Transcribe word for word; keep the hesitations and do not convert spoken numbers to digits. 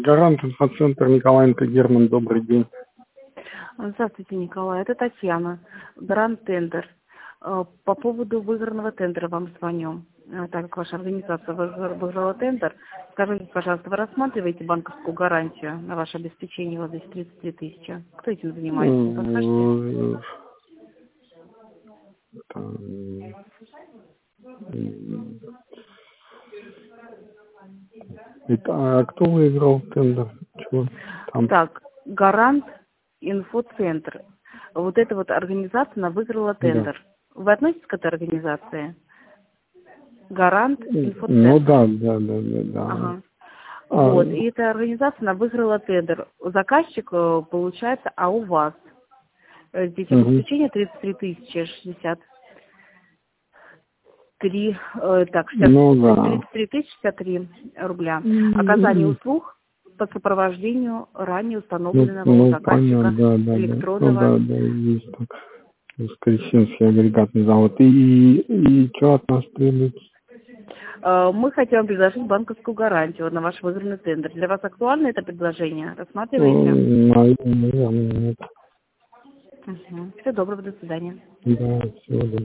Гарант инфоцентр, Николаенко Герман, добрый день. Здравствуйте, Николай, это Татьяна, Гранд Тендер. По поводу выигранного тендера вам звоню. Так как ваша организация выиграла тендер, скажите, пожалуйста, вы рассматриваете банковскую гарантию на ваше обеспечение в двести тридцать три тысячи? Кто этим занимается? Не подскажете? Это, а кто выиграл тендер? Чего там? Так, Гарант Инфоцентр. Вот эта вот организация, она выиграла тендер. Да. Вы относитесь к этой организации? Гарант Инфоцентр. Ну да, да, да, да, да. Ага. А, Вот, и эта организация, она выиграла тендер. Заказчик, получается, а у вас? Здесь обеспечение тридцать три тысячи шестьдесят три, э, так, шестьдесят, ну, да. тридцать три тысячи шестьдесят три рубля. Оказание услуг по сопровождению ранее установленного ну, ну, заказчика понятно, да, да, электронного... Да, да, да, есть так. Воскресенский агрегатный завод. И, и что от нас требуется? Мы хотим предложить банковскую гарантию на ваш выигранный тендер. Для вас актуально это предложение? Рассматриваете? Наверное, нет. Угу. Всего доброго, до свидания. Да, всего доброго.